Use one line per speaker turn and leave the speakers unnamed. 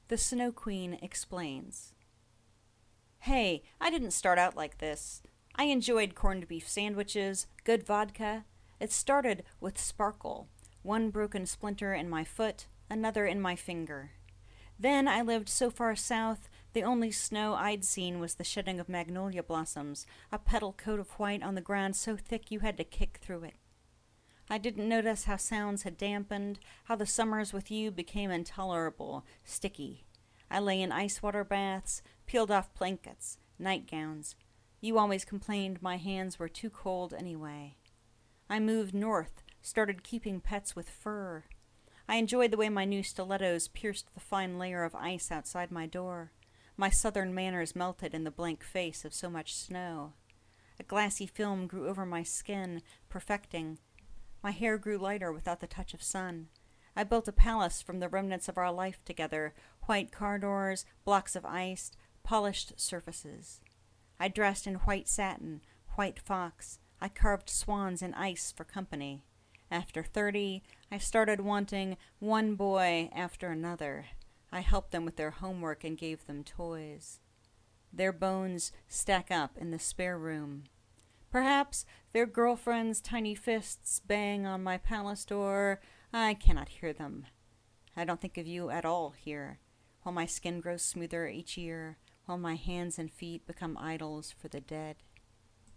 The Snow Queen explains. Hey, I didn't start out like this. I enjoyed corned beef sandwiches, good vodka. It started with sparkle, one broken splinter in my foot, another in my finger. Then I lived so far south, the only snow I'd seen was the shedding of magnolia blossoms, a petal coat of white on the ground so thick you had to kick through it. I didn't notice how sounds had dampened, how the summers with you became intolerable, sticky. I lay in ice water baths, peeled off blankets, nightgowns. You always complained my hands were too cold anyway. I moved north, started keeping pets with fur. I enjoyed the way my new stilettos pierced the fine layer of ice outside my door. My southern manners melted in the blank face of so much snow. A glassy film grew over my skin, perfecting. My hair grew lighter without the touch of sun. I built a palace from the remnants of our life together, white car doors, blocks of ice, polished surfaces. I dressed in white satin, white fox. I carved swans in ice for company. After 30, I started wanting one boy after another. I helped them with their homework and gave them toys. Their bones stack up in the spare room. Perhaps their girlfriends' tiny fists bang on my palace door. I cannot hear them. I don't think of you at all here, while my skin grows smoother each year, while my hands and feet become idols for the dead.